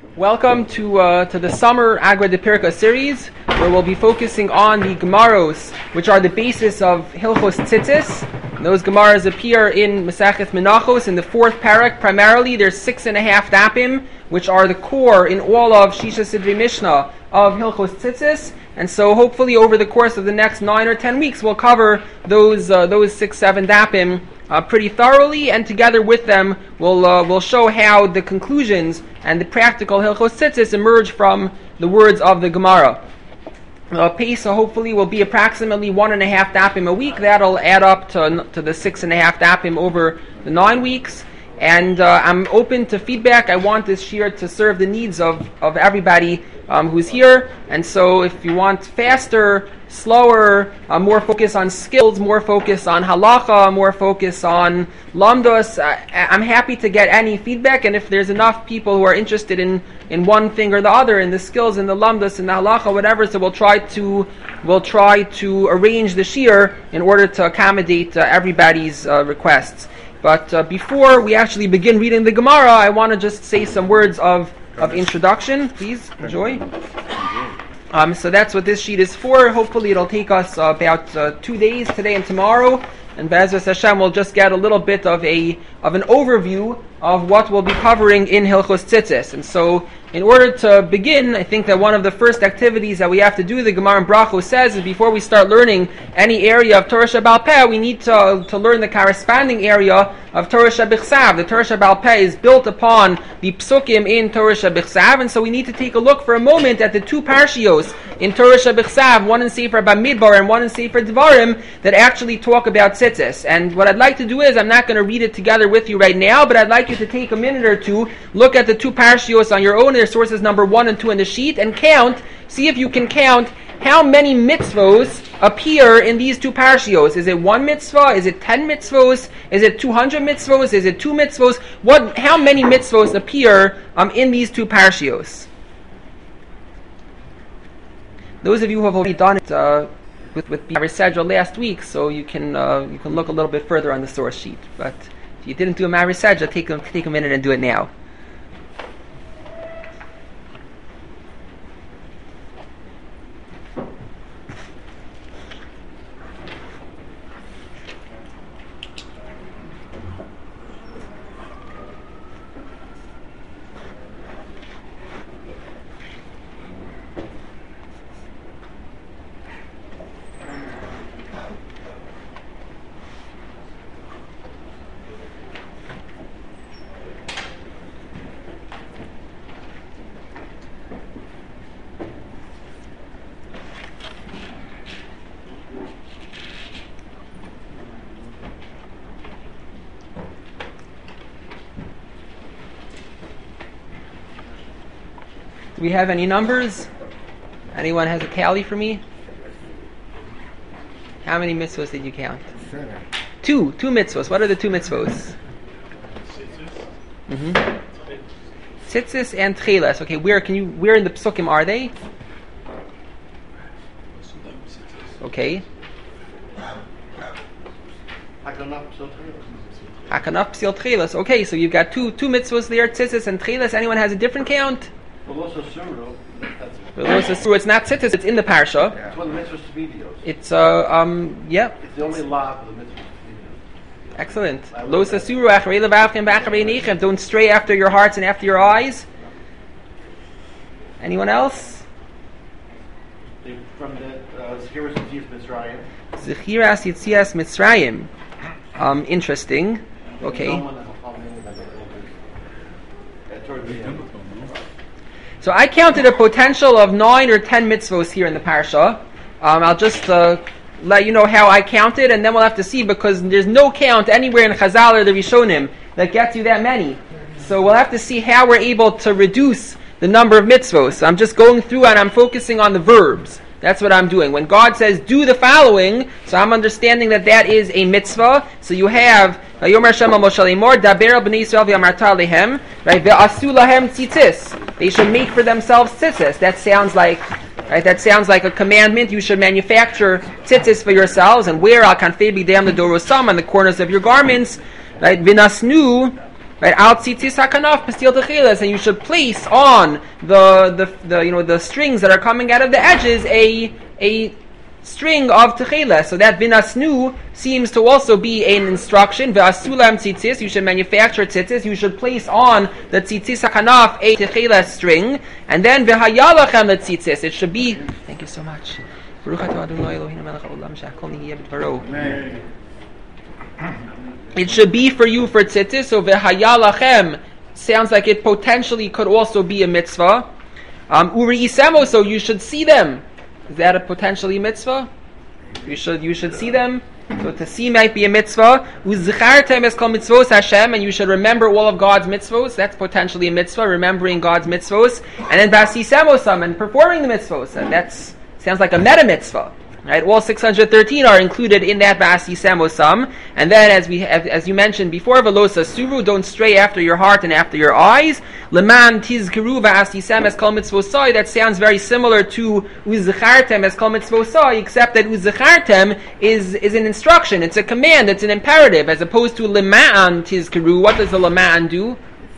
Welcome to the summer Agra de Pirka series, where we'll be focusing on the Gemaros, which are the basis of Hilchos Tzitzis. Those Gemaras appear in Masechet Menachos in the fourth parak. Primarily, there's 6.5 dapim, which are the core in all of Shisha Sidri Mishnah of Hilchos Tzitzis. And so, hopefully, over the course of the next 9 or 10 weeks, we'll cover those 6-7 dapim pretty thoroughly, and together with them, we'll show how the conclusions and the practical Hilchos Tzitzis emerge from the words of the Gemara. Pace hopefully will be approximately 1.5 dapim a week. That'll add up to the 6.5 dapim over the 9 weeks. And I'm open to feedback. I want this shir to serve the needs of everybody who's here. And so if you want faster, slower, more focus on skills, more focus on halacha, more focus on lamdos, I'm happy to get any feedback. And if there's enough people who are interested in one thing or the other, in the skills, in the lamdos, in the halacha, whatever, so we'll try to arrange the shir in order to accommodate everybody's requests. But before we actually begin reading the Gemara, I want to just say some words of introduction. Please, enjoy. So that's what this sheet is for. Hopefully it'll take us about 2 days, today and tomorrow. And Be'ezras Hashem, we'll just get a little bit of an overview of what we'll be covering in Hilchos Tzitzis. And so, in order to begin, I think that one of the first activities that we have to do, the Gemara in Brachos says, is before we start learning any area of Torah Shebaal Peh, we need to learn the corresponding area of Torah Shebichsav. The Torah Shebaal Peh is built upon the psukim in Torah Shebichsav, and so we need to take a look for a moment at the two parshios in Torah Shebichsav, one in Sefer Bamidbar and one in Sefer Devarim, that actually talk about tzitzis. And what I'd like to do is, I'm not going to read it together with you right now, but I'd like you to take a minute or two, look at the two parshios on your own. There's sources number 1 and 2 in the sheet, and count, see if you can count how many mitzvos appear in these two parshios. Is it 1 mitzvah? Is it 10 mitzvos? Is it 200 mitzvos? Is it 2 mitzvos? How many mitzvos appear in these two parshios? Those of you who have already done it with Marisajah last week, so you can look a little bit further on the source sheet. But if you didn't do a Marisajah, take a minute and do it now. Do we have any numbers? Anyone has a tally for me? How many mitzvahs did you count? 2 mitzvahs. What are the 2 mitzvahs? Tzitzis and tchelas. Okay, where in the psukim are they? Okay. Hakanah psil tchelas. Okay, so you've got two mitzvahs there, tzitzis and tchelas. Anyone has a different count? It's not tzitzis, it's in the parsha. It's one of the mitzvahs to videos. It's yeah. It's the only law of the mitzvahs to videos. Excellent. Lo sasuru acharei levavchem b'acharei neichem. Don't stray after your hearts and after your eyes. Anyone else? From the Zechiras Yitzias Mitzrayim. Zechiras Yitzias Mitzrayim. Interesting. Okay. So I counted a potential of 9 or 10 mitzvos here in the parsha. I'll just let you know how I counted, and then we'll have to see, because there's no count anywhere in Chazal or the Rishonim that gets you that many. So we'll have to see how we're able to reduce the number of mitzvos. So I'm just going through and I'm focusing on the verbs. That's what I'm doing. When God says, do the following, so I'm understanding that is a mitzvah. So you have, Yomer Hashem al Moshe Lemor, Daber al Bnei Yisrael v'amarta lehem, right? Ve'asu lahem tzitzis. They should make for themselves tzitzis. That sounds like a commandment. You should manufacture tzitzis for yourselves and wear al kanfei b'dei the dorosam on the corners of your garments, right? V'nasnu right? Al tzitzis hakanaf pastil techeles, and you should place on the strings that are coming out of the edges a string of techeles. So that vinasnu seems to also be an instruction. Ve'asulam tzitzis, you should manufacture tzitzis. You should place on the tzitzis hakanaf a techeles string, and then ve'hayalachem the tzitzis. It should be. Thank you so much. Baruch atah Adonai Eloheinu melech haolam she'hakol nihiyeh b'dvaro. It should be for you for tzitzis. So ve'hayalachem sounds like it potentially could also be a mitzvah. Uri isemo, so you should see them. Is that a potentially mitzvah? You should see them. So to see might be a mitzvah. Uzichartem is called mitzvos Hashem, and you should remember all of God's mitzvos. That's potentially a mitzvah, remembering God's mitzvos. And then basisemosam, and performing the mitzvos. And that sounds like a meta mitzvah. Right? All 613 are included in that basisemosam. And then as you mentioned before, velosa suru, don't stray after your heart and after your eyes. Leman tizkeru v'asisem es kol mitzvosai, that sounds very similar to uzechartem es kol mitzvosai, except that uzechartem is an instruction, it's a command, it's an imperative, as opposed to leman tizkeru. What does the leman do?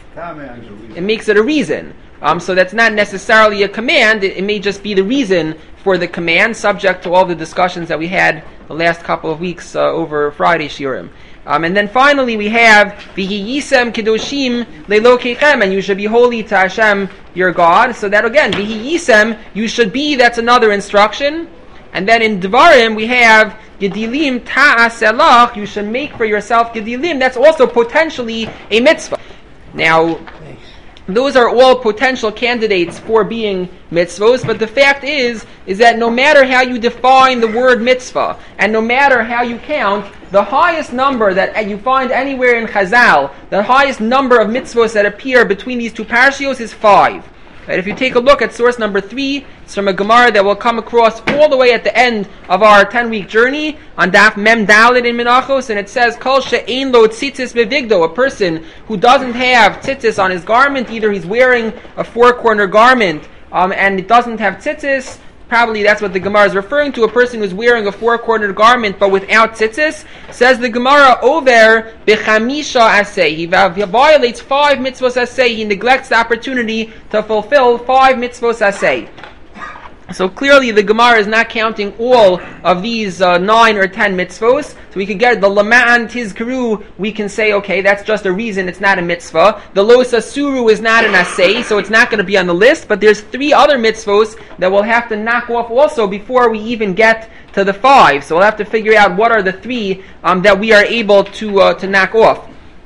It makes it a reason. So that's not necessarily a command, it may just be the reason for the command, subject to all the discussions that we had the last couple of weeks over Friday Shiurim. And then finally we have V'hi yisem kedoshim leilo keichem, and you should be holy to Hashem your God. So that again, V'hi yisem, you should be, that's another instruction. And then in Devarim we have Gedilim ta'aselach, you should make for yourself Gedilim, that's also potentially a mitzvah. Now, those are all potential candidates for being mitzvos, but the fact is that no matter how you define the word mitzvah, and no matter how you count, the highest number that you find anywhere in Chazal, the highest number of mitzvos that appear between these two parashios is 5. Right? If you take a look at source number 3, it's from a Gemara that will come across all the way at the end of our 10-week journey on Daf Mem Dalet in Menachos, and it says, Kol she'ein lo tzitzis bevigdo, a person who doesn't have tzitzis on his garment, either he's wearing a 4-corner garment and it doesn't have tzitzis. Probably that's what the Gemara is referring to, a person who's wearing a 4-cornered garment but without tzitzis. Says the Gemara, over b'chamisha aseh. He violates 5 mitzvos aseh. He neglects the opportunity to fulfill 5 mitzvos aseh. So clearly the Gemara is not counting all of these 9 or 10 mitzvos. So we could get the Lama'an Tizkeru, we can say, okay, that's just a reason, it's not a mitzvah. The Losa Suru is not an asay, so it's not going to be on the list. But there's 3 other mitzvos that we'll have to knock off also before we even get to the 5. So we'll have to figure out what are the 3 that we are able to knock off.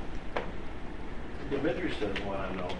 The Midrash says one I know.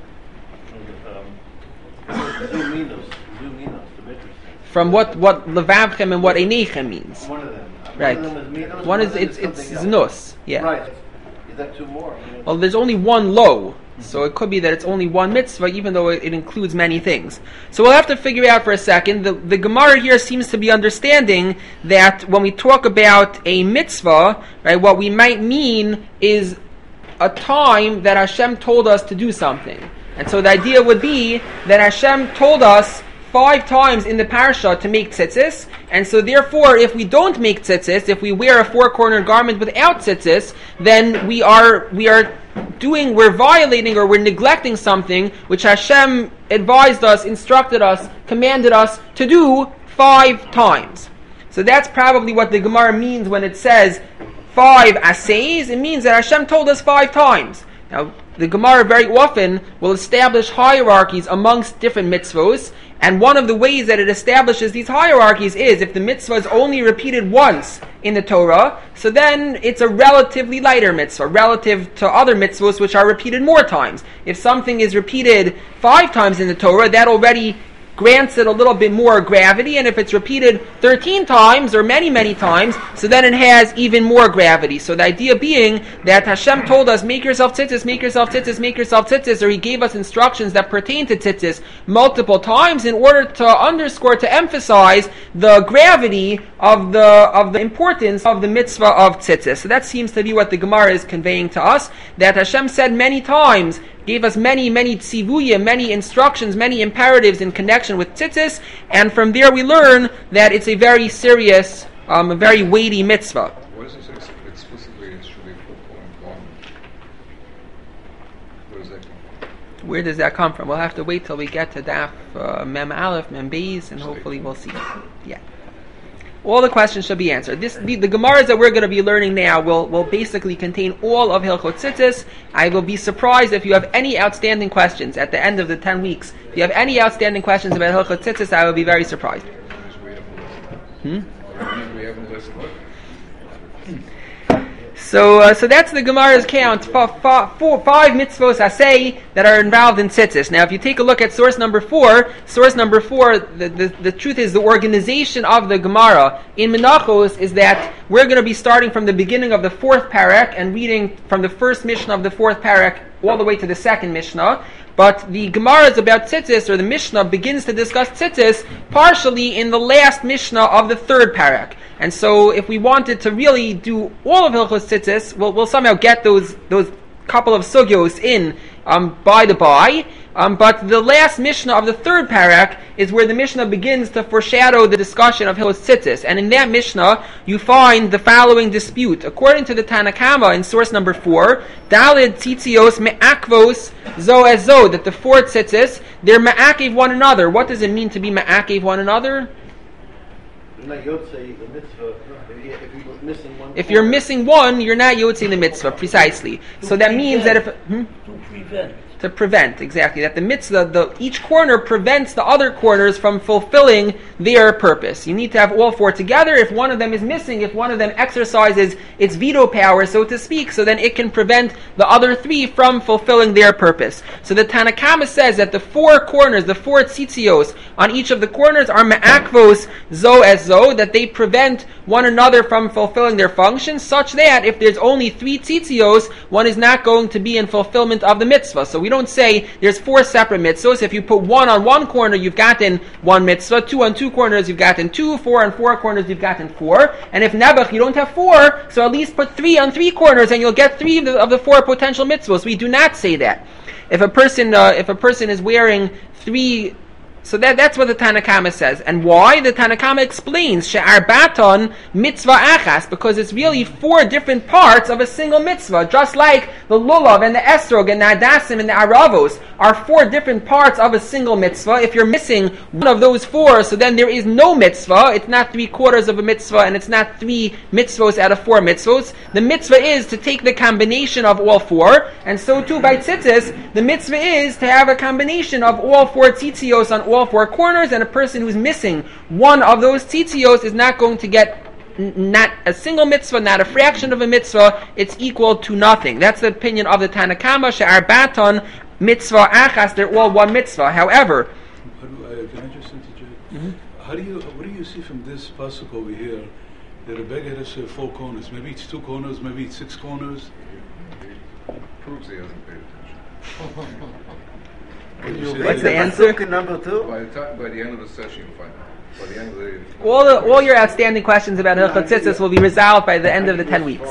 Zuminos, the Midrash says. From what levavchem and what einechem means. One of them. Right. One of them is minos, One is it's znus. Yeah. Right. Is that 2 more? Well, there's only one lo, so it could be that it's only one mitzvah, even though it includes many things. So we'll have to figure out for a second. The Gemara here seems to be understanding that when we talk about a mitzvah, right, what we might mean is a time that Hashem told us to do something. And so the idea would be that Hashem told us 5 times in the parasha to make tzitzis, and so therefore if we don't make tzitzis, if we wear a 4-cornered garment without tzitzis, then we're violating or we're neglecting something which Hashem advised us, instructed us, commanded us to do 5 times. So that's probably what the Gemara means when it says 5 assays. It means that Hashem told us 5 times. Now, the Gemara very often will establish hierarchies amongst different mitzvos, and one of the ways that it establishes these hierarchies is if the mitzvah is only repeated once in the Torah, so then it's a relatively lighter mitzvah relative to other mitzvos which are repeated more times. If something is repeated 5 times in the Torah, that already grants it a little bit more gravity, and if it's repeated 13 times or many, many times, so then it has even more gravity. So the idea being that Hashem told us, make yourself tzitzis, make yourself tzitzis, make yourself tzitzis, or He gave us instructions that pertain to tzitzis multiple times in order to underscore, to emphasize the gravity of the importance of the mitzvah of tzitzis. So that seems to be what the Gemara is conveying to us, that Hashem said many times, gave us many tzivuyim, many instructions, many imperatives in connection with tzitzis, and from there we learn that it's a very serious, a very weighty mitzvah. Why does it say explicitly it should be a 4-cornered garment? Where does that come from? We'll have to wait till we get to Daf Mem Aleph, Mem Beis, and hopefully we'll see. Yeah. All the questions should be answered. The Gemaras that we're going to be learning now will basically contain all of Hilchot Tzitzis. I will be surprised if you have any outstanding questions at the end of the 10 weeks. If you have any outstanding questions about Hilchot Tzitzis, I will be very surprised. So that's the Gemara's count. Five mitzvos asay that are involved in tzitzis. Now, if you take a look at source number 4, the truth is the organization of the Gemara in Menachos is that we're going to be starting from the beginning of the 4th parak and reading from the first Mishnah of the 4th parak all the way to the 2nd Mishnah. But the Gemara is about tzitzis, or the Mishnah begins to discuss tzitzis partially in the last Mishnah of the 3rd parak. And so, if we wanted to really do all of Hilchos Tzitzis, we'll somehow get those couple of sugyos in by the by. But the last Mishnah of the 3rd parak is where the Mishnah begins to foreshadow the discussion of Hilchos Tzitzis. And in that Mishnah, you find the following dispute. According to the Tanna Kama in source number 4, Dalid tzitzios me'akvos zo ez zo, that the 4 tzitzis, they're me'akev one another. What does it mean to be me'akev one another? If you're missing one, you're not yotzei the mitzvah, precisely. So that means that if to prevent, exactly, that the mitzvah, each corner prevents the other corners from fulfilling their purpose. You need to have all 4 together. If one of them is missing, if one of them exercises its veto power, so to speak, so then it can prevent the other 3 from fulfilling their purpose. So the Tanna Kama says that the 4 corners, the 4 tzitzios on each of the corners are me'akvos zo as zo, that they prevent one another from fulfilling their functions, such that if there's only 3 tzitzios, one is not going to be in fulfillment of the mitzvah. So we don't say there's 4 separate mitzvahs. If you put 1 on one corner, you've gotten 1 mitzvah. 2 on 2 corners, you've gotten 2. 4 on 4 corners, you've gotten 4. And if nebuch, you don't have 4, so at least put 3 on 3 corners, and you'll get 3 of the 4 potential mitzvahs. We do not say that. If a person is wearing 3. So that's what the Tanna Kama says. And why? The Tanna Kama explains, She'ar baton mitzvah achas, because it's really 4 different parts of a single mitzvah. Just like the lulav and the esrog and the adasim and the aravos are 4 different parts of a single mitzvah. If you're missing one of those 4, so then there is no mitzvah. It's not 3/4 of a mitzvah, and it's not 3 mitzvahs out of 4 mitzvahs. The mitzvah is to take the combination of all 4, and so too by tzitzis, the mitzvah is to have a combination of all 4 tzitzios on all 4 corners, and a person who's missing one of those tzitzios is not going to get not a single mitzvah, not a fraction of a mitzvah. It's equal to nothing. That's the opinion of the Tanna Kama. She'ar baton mitzvah achas, they're all 1 mitzvah. However, can I just interject? What do you see from this pasuk over here that a beggar has 4 corners? Maybe it's 2 corners, maybe it's 6 corners. It proves he hasn't paid attention. What's the answer? Number 2? By the end of the session, you'll find out. By the end of the all your outstanding questions about Hilchot Tzitzis will be resolved by the end of the 10 weeks.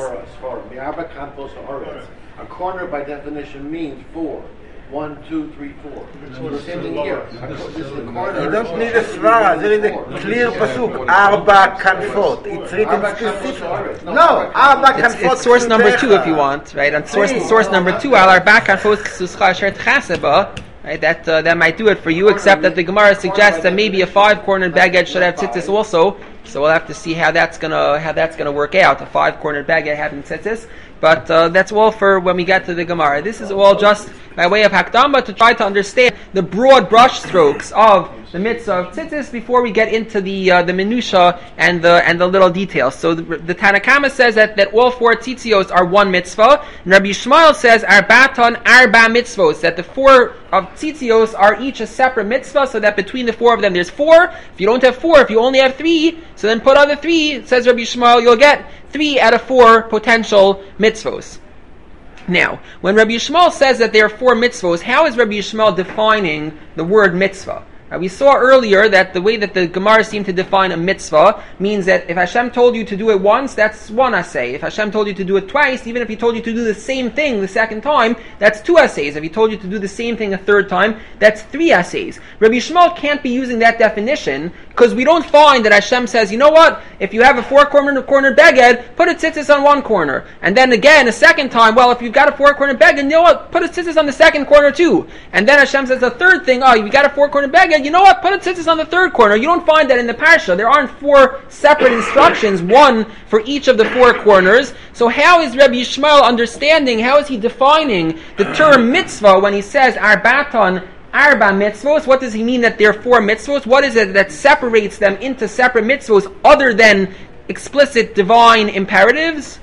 A corner by definition means 4. 1, 2, 3, 4. So same thing here. You don't need a svara. There is a clear pasuk. Arba kanfot. It's written specifically. No, arba kanfot. It's source number 2 if you want, right? On source number 2, al arba kanfot k'suscha asher t'chaseba. Right, that might do it for you, except that the Gemara suggests that maybe a 5-cornered baguette should have tzitzis also. So we'll have to see how that's gonna work out. A 5-cornered baguette having tzitzis, but that's all for when we get to the Gemara. This is all just by way of hakdama to try to understand the broad brushstrokes of the mitzvah of tzitzis before we get into the minusha and the little details. So the Tanna Kama says that all 4 tzitzios are 1 mitzvah, and Rabbi Yishmael says arbaton arba mitzvos, that the 4 of tzitzios are each a separate mitzvah, so that between the 4 of them there's 4. If you don't have 4, if you only have 3, so then put on the 3, says Rabbi Yishmael, you'll get 3 out of 4 potential mitzvos. Now, when Rabbi Yishmael says that there are 4 mitzvos, how is Rabbi Yishmael defining the word mitzvah? We saw earlier that the way that the Gemara seemed to define a mitzvah means that if Hashem told you to do it once, that's one asay. If Hashem told you to do it twice, even if He told you to do the same thing the second time, that's 2 asays. If He told you to do the same thing a third time, that's 3 asays. Rabbi Yishmael can't be using that definition because we don't find that Hashem says, you know what, if you have a 4-cornered beged, put a tzitzis on one corner. And then again, a second time, well, if you've got a 4-cornered beged, you know what, put a tzitzis on the second corner too. And then Hashem says the third thing, oh, you got a 4-cornered beged, you know what, put a tzitzis on the third corner. You don't find that in the parsha. There aren't 4 separate instructions, one for each of the 4 corners. So how is Rabbi Yishmael understanding, how is he defining the term mitzvah when he says arbaton, arba mitzvos? What does he mean that there are 4 mitzvos? What is it that separates them into separate mitzvos other than explicit divine imperatives?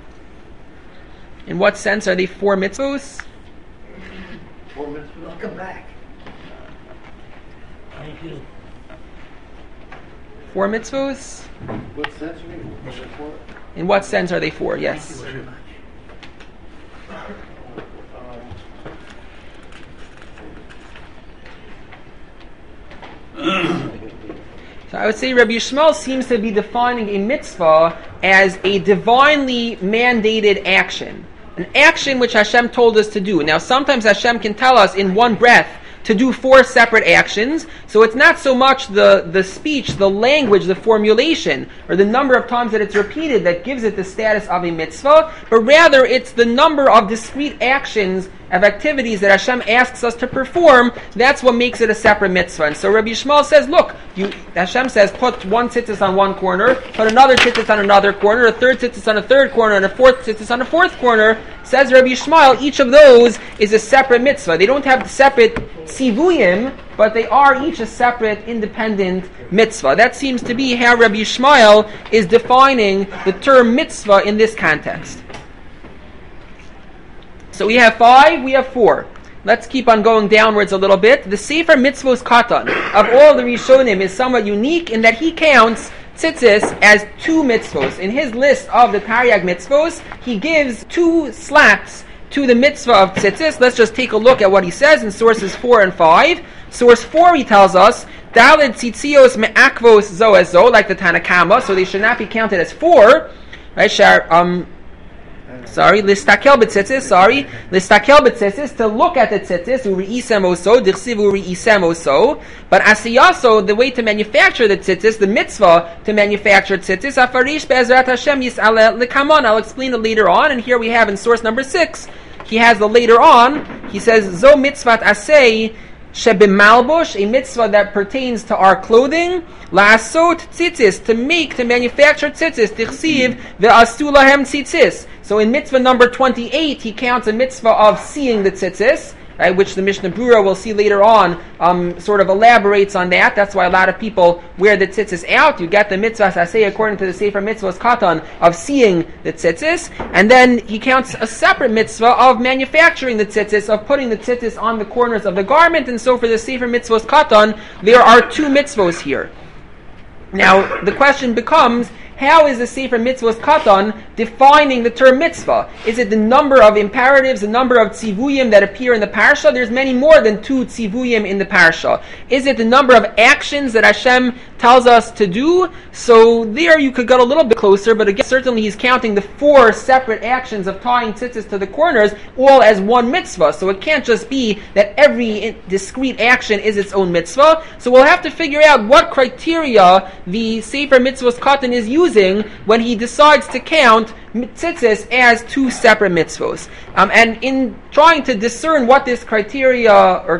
In what sense are they 4 mitzvos? 4 mitzvahs. Welcome back. Thank you. 4 mitzvos? What sense are they for? In what sense are they 4? Yes. Thank you very much. So I would say Rabbi Yishmael seems to be defining a mitzvah as a divinely mandated action. An action which Hashem told us to do. Now sometimes Hashem can tell us in one breath to do 4 separate actions. So it's not so much the speech, the language, the formulation, or the number of times that it's repeated that gives it the status of a mitzvah, but rather it's the number of discrete actions, of activities that Hashem asks us to perform. That's what makes it a separate mitzvah. And so Rabbi Yishmael says, look, Hashem says, put 1 tzitzis on one corner, put another tzitzis on another corner, a third tzitzis on a third corner, and a 4th tzitzis on a 4th corner. Says Rabbi Yishmael, each of those is a separate mitzvah. They don't have separate tzivuyim, but they are each a separate, independent mitzvah. That seems to be how Rabbi Yishmael is defining the term mitzvah in this context. So we have 5, we have 4. Let's keep on going downwards a little bit. The Sefer Mitzvos Katan of all the Rishonim is somewhat unique in that he counts tzitzis as 2 mitzvos. In his list of the Taryag mitzvos, he gives 2 slaps to the mitzvah of tzitzis. Let's just take a look at what he says in sources 4 and 5. Source 4, he tells us, Daled tzitzios me'akvos zo as zo, like the Tanakama, so they should not be counted as 4. Right, listakel b'tzitzis, to look at the tzitzis, uri'isem oso, dichsiv uri'isem oso. But asiyaso, the way to manufacture the tzitzis, the mitzvah to manufacture tzitzis, afarish be'ezrat Hashem yis'aleh l'kamon. I'll explain it later on, and here we have in source number 6, he has the later on, he says, zo mitzvat asei, shebimalbosh, a mitzvah that pertains to our clothing, la'asot tzitzis, to manufacture tzitzis, tichsiv ve'astu lahem tzitzis. So in mitzvah number 28, he counts a mitzvah of seeing the tzitzis, right, which the Mishnah Brura will see later on, sort of elaborates on that. That's why a lot of people wear the tzitzis out. You get the mitzvah, I say, according to the Sefer Mitzvos Katan, of seeing the tzitzis. And then he counts a separate mitzvah of manufacturing the tzitzis, of putting the tzitzis on the corners of the garment. And so for the Sefer Mitzvos Katan, there are 2 mitzvos here. Now, the question becomes, how is the Sefer Mitzvos Katan defining the term mitzvah? Is it the number of imperatives, the number of tzivuyim that appear in the parsha? There's many more than 2 tzivuyim in the parsha. Is it the number of actions that Hashem tells us to do? So there you could go a little bit closer, but again, certainly he's counting the 4 separate actions of tying tzitzis to the corners all as one mitzvah. So it can't just be that every discrete action is its own mitzvah. So we'll have to figure out what criteria the Sefer Mitzvos Katan is using when he decides to count tzitzis as 2 separate mitzvos. And in trying to discern what this criteria are,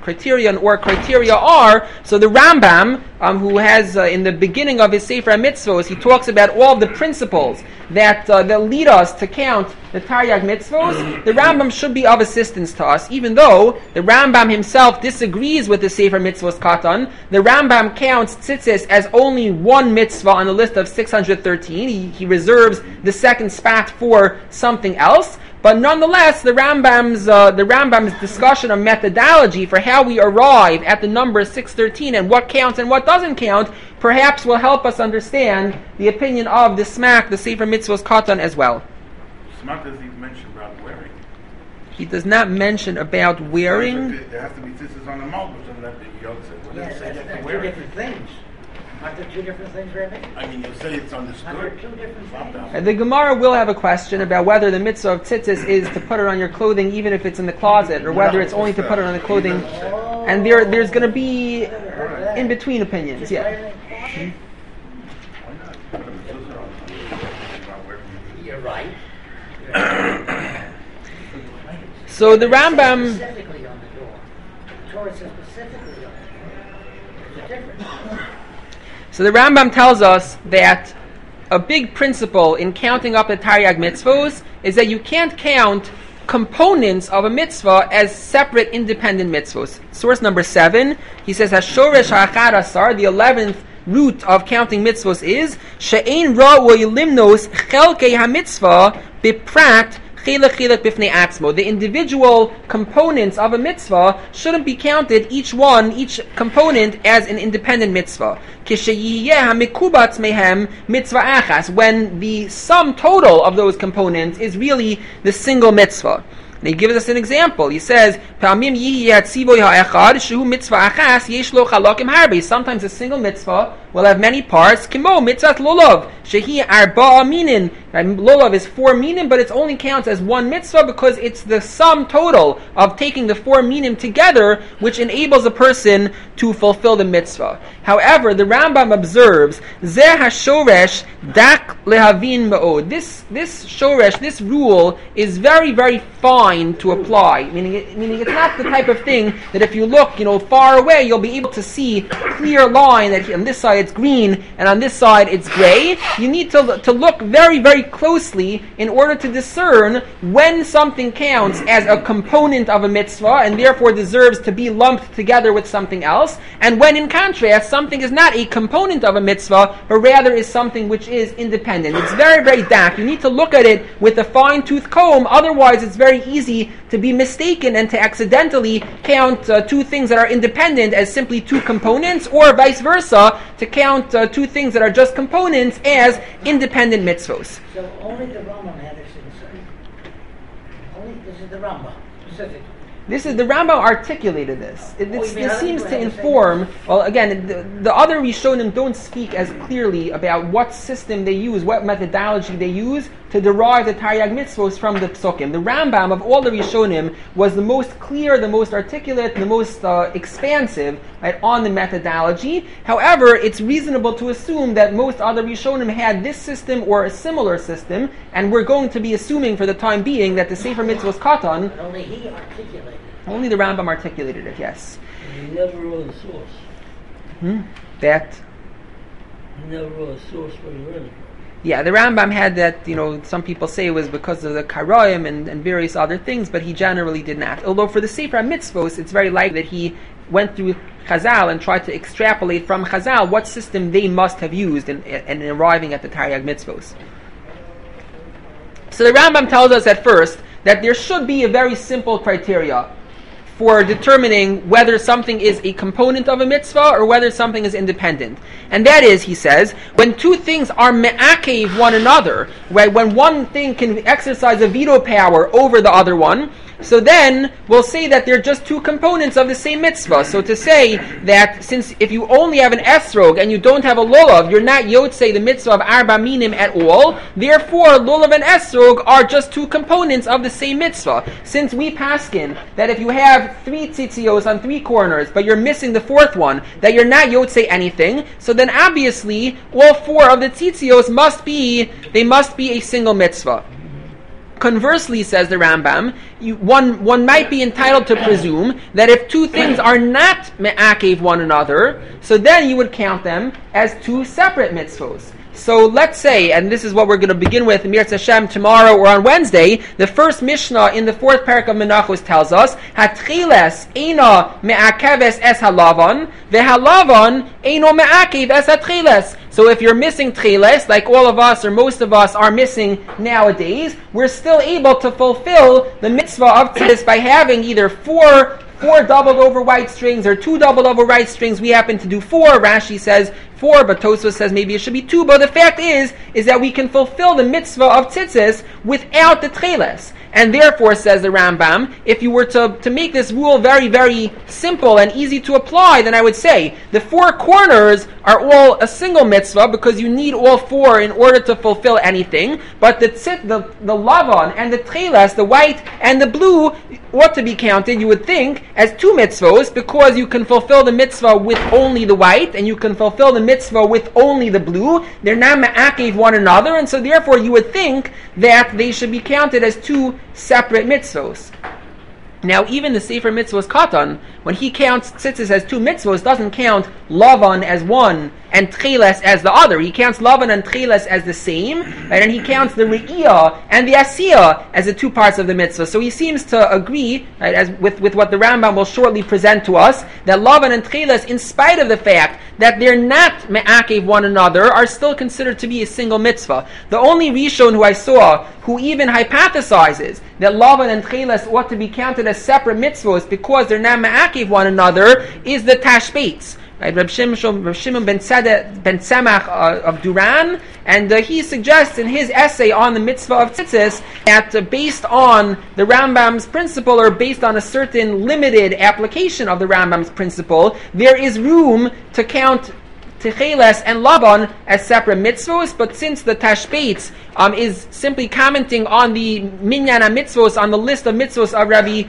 so the Rambam, who has in the beginning of his Sefer Mitzvos, he talks about all the principles that lead us to count the Taryag mitzvos. The Rambam should be of assistance to us, even though the Rambam himself disagrees with the Sefer Mitzvos Katan. The Rambam counts tzitzis as only 1 mitzvah on the list of 613. He reserves the second spot for something else. But nonetheless, the Rambam's discussion of methodology for how we arrive at the number 613 and what counts and what doesn't count perhaps will help us understand the opinion of the Smak, the Sefer Mitzvos Katan, as well. Smak doesn't even mention about wearing. He does not mention about wearing. There has to be tzitzis on the malchus and not the yotze. Yes, that's two different things. Aren't there two different things, Rabbi? I mean, you say it's Aren't there understood. two different things? And the Gemara will have a question about whether the mitzvah of tzitzis is to put it on your clothing even if it's in the closet, or whether it's only to put it on the clothing. And there's going to be in between opinions. Yeah. You're right. So the Rambam. Specifically on the door. The Torah says specifically on the door. There's a difference. So the Rambam tells us that a big principle in counting up the Taryag mitzvos is that you can't count components of a mitzvah as separate, independent mitzvos. Source number 7, he says, Hashoresh ha'achad asar, the 11th root of counting mitzvos is, she'ein ra'u limnos chelkei ha'mitzvah biprat the individual components of a mitzvah shouldn't be counted, each component, as an independent mitzvah. When the sum total of those components is really the single mitzvah. And he gives us an example. He says, sometimes a single mitzvah will have many parts. Kimo mitzvah lulav, shehi arba'a minin. Lulav is 4 minim, but it only counts as one mitzvah because it's the sum total of taking the 4 minim together which enables a person to fulfill the mitzvah. However, the Rambam observes, Zeh hashoresh dak lehavin ma'od. This shoresh, this rule is very, very fine to apply. Meaning it's not the type of thing that if you look, far away, you'll be able to see clear line that on this side it's green and on this side it's gray. You need to look very, very closely in order to discern when something counts as a component of a mitzvah and therefore deserves to be lumped together with something else, and when in contrast something is not a component of a mitzvah but rather is something which is independent. It's very, very dark. You need to look at it with a fine-tooth comb, otherwise it's very easy to be mistaken and to accidentally count two things that are independent as simply two components, or vice versa, to count two things that are just components as independent mitzvos. So only the Rambam had this insight. This is the Rambam, specifically. The Rambam articulated this. This seems to inform, well, again, the other Rishonim don't speak as clearly about what system they use, what methodology they use to derive the Taryag mitzvos from the Psukim. The Rambam, of all the Rishonim, was the most clear, the most articulate, the most expansive on the methodology. However, it's reasonable to assume that most other Rishonim had this system or a similar system, and we're going to be assuming for the time being that the Sefer Mitzvos Katan, but only he articulated. Only the Rambam articulated it, yes. He never wrote a source. That? He never wrote a source for the religion. Yeah, the Rambam had that, some people say it was because of the Karaim and various other things, but he generally did not. Although for the Sefer Mitzvos, it's very likely that he went through Chazal and tried to extrapolate from Chazal what system they must have used in arriving at the Taryag Mitzvos. So the Rambam tells us at first that there should be a very simple criteria for determining whether something is a component of a mitzvah or whether something is independent. And that is, he says, when two things are me'akev one another, right, when one thing can exercise a veto power over the other one, so then we'll say that they're just two components of the same mitzvah. So to say that since if you only have an esrog and you don't have a lulav, you're not yotzei the mitzvah of arba minim at all, therefore lulav and esrog are just two components of the same mitzvah. Since we paskin that if you have 3 tzitzios on 3 corners but you're missing the 4th one, that you're not yotzei anything, so then obviously all 4 of the tzitzios must be a single mitzvah. Conversely, says the Rambam, one might be entitled to presume that if two things are not me'akev one another, so then you would count them as 2 separate mitzvos. So let's say, and this is what we're going to begin with in Mirz Hashem tomorrow or on Wednesday, the first Mishnah in the 4th parak of Menachos tells us, Hatchiles eina me'akeves es halavan, ve'halavan eino me'akev es hatchiles. So if you're missing tchiles, like all of us or most of us are missing nowadays, we're still able to fulfill the mitzvah of tchiles by having either 4 doubled over white strings or 2 doubled over white strings. We happen to do 4. Rashi says 4, but Tosfos says maybe it should be 2. But the fact is that we can fulfill the mitzvah of tzitzis without the tchiles. And therefore, says the Rambam, if you were to make this rule very, very simple and easy to apply, then I would say the 4 corners are all a single mitzvah because you need all 4 in order to fulfill anything. But the lavan and the treles, the white and the blue, ought to be counted, you would think, as 2 mitzvahs because you can fulfill the mitzvah with only the white and you can fulfill the mitzvah with only the blue. They're not ma'akev one another, and so therefore you would think that they should be counted as 2 separate mitzvahs. Now, even the Sefer Mitzvos Katan, when he counts tzitzis as 2 mitzvahs, doesn't count lavan as one and treles as the other. He counts lavan and treles as the same, right? And he counts the re'iyah and the asiyah as the 2 parts of the mitzvah. So he seems to agree, right, as with what the Rambam will shortly present to us, that lavan and treles, in spite of the fact that they're not me'akev one another, are still considered to be a single mitzvah. The only Rishon who I saw who even hypothesizes that lavan and treles ought to be counted as separate mitzvahs because they're not me'akev one another is the Tashbetz. Right, Reb Shimon ben Tzemach of Duran, and he suggests in his essay on the mitzvah of tzitzis that based on the Rambam's principle, or based on a certain limited application of the Rambam's principle, there is room to count Techeles and Laban as separate mitzvos, but since the Tashbetz is simply commenting on the Minyan HaMitzvos, on the list of mitzvos of Rabbi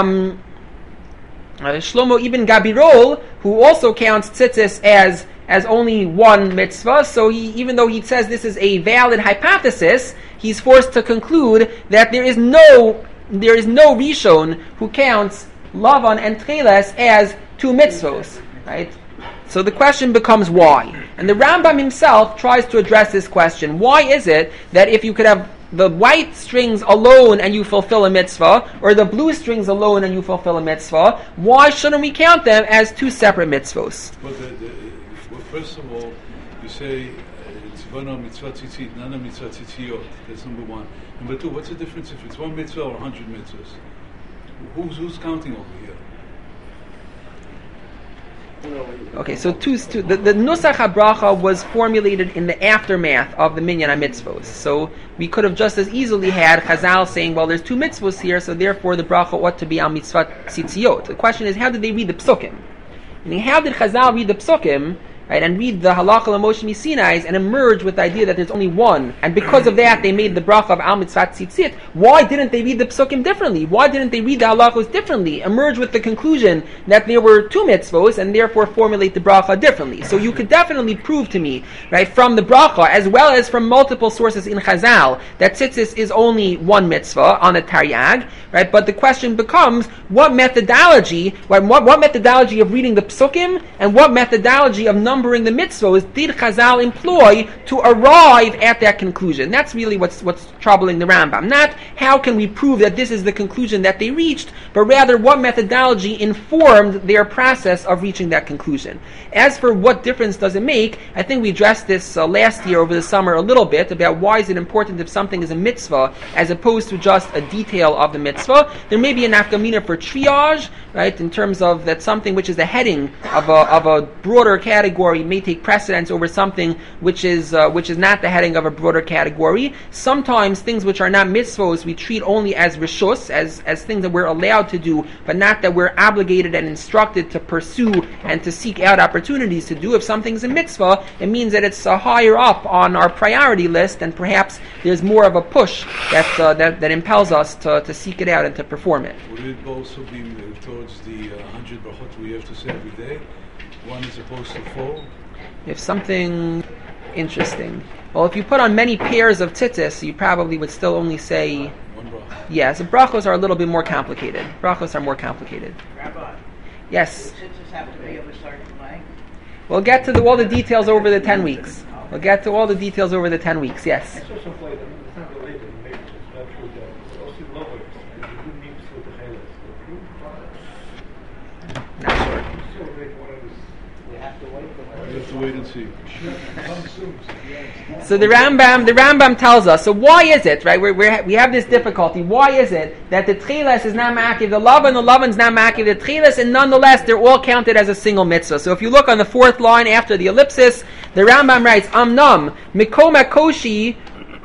Shlomo Ibn Gabirol, who also counts tzitzis as only 1 mitzvah, so even though he says this is a valid hypothesis, he's forced to conclude that there is no Rishon who counts Lavan and Treles as 2 mitzvos, right? So the question becomes why? And the Rambam himself tries to address this question. Why is it that if you could have the white strings alone and you fulfill a mitzvah, or the blue strings alone and you fulfill a mitzvah, why shouldn't we count them as 2 separate mitzvahs? Well, first of all, you say tzivana mitzvah tzitzit, nana mitzvah tzitziyot. That's number 1. Number 2, what's the difference if it's 1 mitzvah or 100 mitzvahs? Who's counting over here? Okay, so the Nusach HaBracha was formulated in the aftermath of the Minyan HaMitzvos. So we could have just as easily had Chazal saying, well, there's 2 mitzvos here, so therefore the bracha ought to be al mitzvah tzitziyot. The question is, how did they read the psukim? Meaning, how did Chazal read the psukim, right, and read the halacha l'Moshe Misinai and emerge with the idea that there's only 1? And because of that, they made the bracha of al mitzvah tzitzit. Why didn't they read the psukim differently? Why didn't they read the halachos differently? Emerge with the conclusion that there were 2 mitzvos and therefore formulate the bracha differently. So you could definitely prove to me, right, from the bracha as well as from multiple sources in Chazal that tzitzis is only 1 mitzvah on a taryag, right? But the question becomes, what methodology of reading the psukim and what methodology of numbering the mitzvahs did Chazal employ to arrive at that conclusion? That's really what's troubling the Rambam. Not how can we prove that this is the conclusion that they reached, but rather what methodology informed their process of reaching that conclusion. As for what difference does it make, I think we addressed this last year over the summer a little bit about why is it important if something is a mitzvah as opposed to just a detail of the mitzvah. There may be an nafkamina for triage, right, in terms of that something which is the heading of a broader category may take precedence over something which is not the heading of a broader category. Sometimes things which are not mitzvos we treat only as rishus, as things that we're allowed to do, but not that we're obligated and instructed to pursue and to seek out opportunities to do. If something's a mitzvah, it means that it's higher up on our priority list, and perhaps there's more of a push that impels us to seek it out and to perform it. Would it also be towards the 100 brachot we have to say every day? 1 as opposed to 4? If something interesting. Well, if you put on many pairs of tzitzis, you probably would still only say 1 bracha. Yes, brachos are a little bit more complicated. Brachos are more complicated. Rabbi, Yes. do tzitzis have to be of a certain length? We'll get to all the details over the 10 weeks. We'll get to all the details over the 10 weeks, yes. It's also played, it's not related, maybe it's not true that also lower, and you do need to the highlights. Not sure. Still make one of this. We have to wait for You have to wait and see. So the Rambam tells us, so why is it, right, we have this difficulty, why is it that the Tchilas is not ma'akiv the Lavan is not ma'akiv the Tchilas, and nonetheless they're all counted as a single mitzvah? So if you look on the 4th line after the ellipsis, the Rambam writes, Amnam, Mikom HaKoshi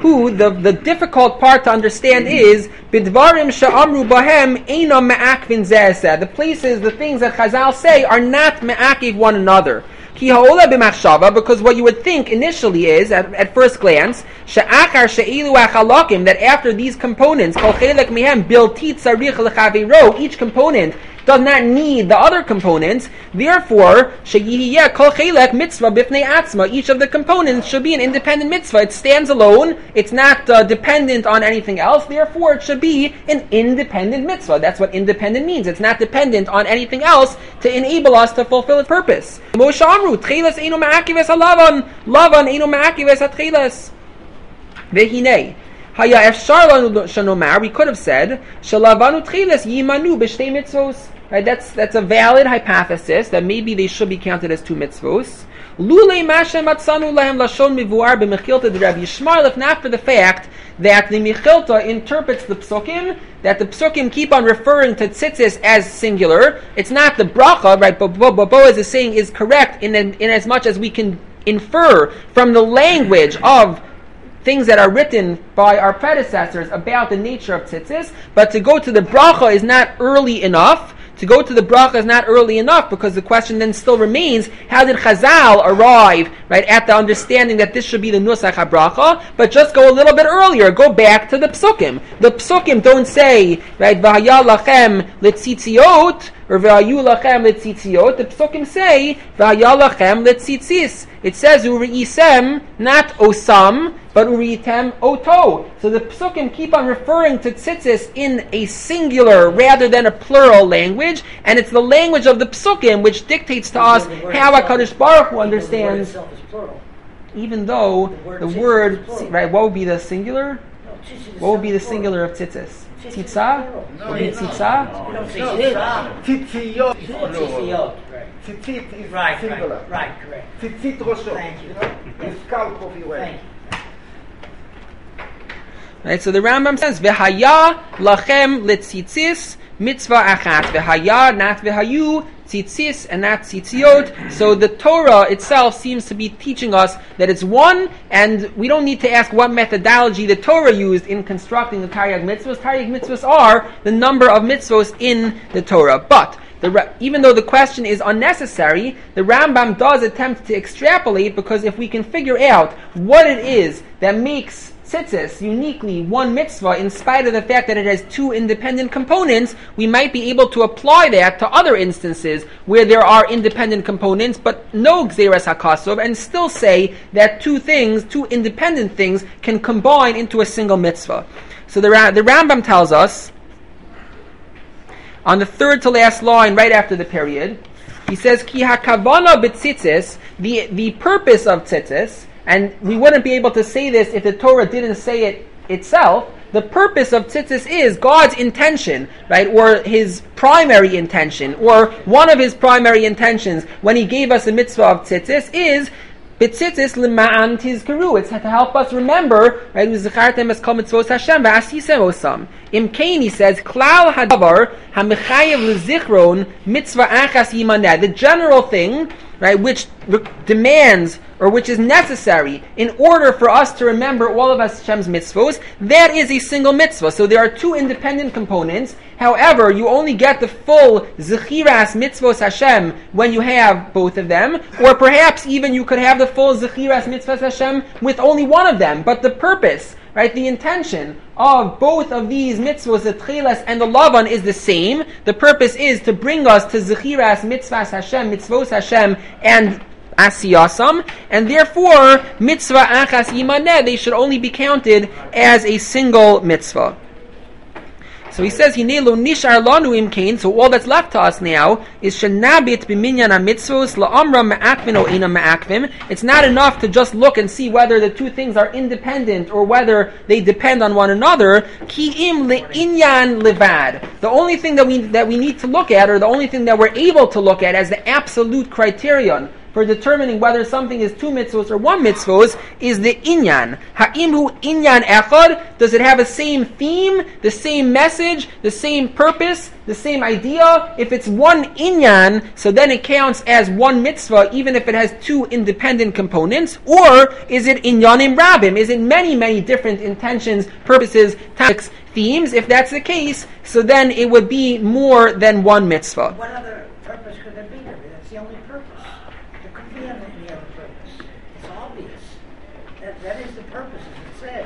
the difficult part to understand is bidvarim she'amru bahem einam me'akvin zeh. The places, the things that Chazal say are not me'akiv one another. Ki ha'ola b'machshava, because what you would think initially is, at first glance, she'achar she'ilu achalakim, that after these components, kol chelek mehem bilti tzarich l'chaviro, each component does not need the other components. Therefore, sheyihiyeh kol chelek mitzvah bifnei atzma. Each of the components should be an independent mitzvah. It stands alone. It's not dependent on anything else. Therefore, it should be an independent mitzvah. That's what independent means. It's not dependent on anything else to enable us to fulfill its purpose. Moshe Amru, tchelas eino ma'akives halavan, lavan eino ma'akives hatchelas. Vehinei. Haya efshar lanu shanomar, we could have said, shalavanu tchelas yimanu b'shtei mitzvos. Right, that's a valid hypothesis that maybe they should be counted as two mitzvos. Lulei mashem matzanu lahem lashon mivuar b'mechilta de Rabbi Yishmael, if not for the fact that the Mechilta interprets the psukim, that the psukim keep on referring to tzitzis as singular. It's not the bracha, right? But Boaz is saying is correct in as much as we can infer from the language of things that are written by our predecessors about the nature of tzitzis, but to go to the bracha is not early enough. To go to the bracha is not early enough, because the question then still remains, how did Chazal arrive, right, at the understanding that this should be the nusach habracha? But just go a little bit earlier, go back to the psukim. The psukim don't say, right, v'haya lachem litzitziot, or v'hayu lachem litzitziot. The psukim say, v'haya lachem litzitzis. It says uri'isem, not osam, but uri'item oto. So the psukim keep on referring to tzitzis in a singular rather than a plural language, and it's the language of the psukim which dictates to us how HaKadosh Baruch Hu understands. Even though the word, right, what would be the singular? What would be the singular of tzitzis? Tzitza? Would be tzitza? Tzitziyot. Tzitziyot. Tzitzit is Right, singular. right, correct. Tzitzit rosho. Thank you. The scalp of your head. Thank you. Right, so the Rambam says, V'haya lachem letzitzis mitzvah achat. V'haya, not v'hayu, tzitzis and not tzitziot. So the Torah itself seems to be teaching us that it's one, and we don't need to ask what methodology the Torah used in constructing the Taryag mitzvahs. Taryag mitzvahs are the number of mitzvahs in the Torah. But even though the question is unnecessary, the Rambam does attempt to extrapolate, because if we can figure out what it is that makes tzitzis uniquely one mitzvah, in spite of the fact that it has two independent components, we might be able to apply that to other instances where there are independent components but no gzeras hakasov, and still say that two independent things, can combine into a single mitzvah. So the Rambam tells us, on the third to last line, right after the period, he says, Ki hakavana b'tzitzis, the purpose of tzitzis, and we wouldn't be able to say this if the Torah didn't say it itself. The purpose of tzitzis is God's intention, right, or His primary intention, or one of His primary intentions when He gave us a mitzvah of tzitzis is b'tzitzis l'ma'an tizkaru. It's to help us remember, right, u'zichartem es kol mitzvos Hashem v'asisem osam. Imkain, he says, klal hadavar ha'mechayev l'zichron mitzvah achas yimaneh. The general thing, right, which demands, or which is necessary in order for us to remember all of Hashem's mitzvos, that is a single mitzvah. So there are two independent components. However, you only get the full zechiras mitzvos Hashem when you have both of them, or perhaps even you could have the full zechiras mitzvos Hashem with only one of them. But the purpose, right, the intention of both of these mitzvos, the tchelas and the lavan, is the same. The purpose is to bring us to zechiras mitzvahs Hashem, mitzvos Hashem, and asiyasam, and therefore mitzvah achas yimaneh, they should only be counted as a single mitzvah. So he says, Hinei lo nishar lanu imkain, so all that's left to us now is shenabit b'minyan ha-mitzvos la'amra ma'akvin o ena ma'akvim. It's not enough to just look and see whether the two things are independent or whether they depend on one another. Ki im le'inyan levad. The only thing that we need to look at, or the only thing that we're able to look at as the absolute criterion for determining whether something is 2 mitzvos or 1 mitzvos is the inyan. Ha'imhu inyan echad, does it have the same theme, the same message, the same purpose, the same idea? If it's one inyan, so then it counts as 1 mitzvah, even if it has 2 independent components. Or is it inyanim rabim? Is it many, many different intentions, purposes, topics, themes? If that's the case, so then it would be more than 1 mitzvah. What other purpose could there be? That's the only purpose. There couldn't be any other purpose. It's obvious. That is the purpose, as it says.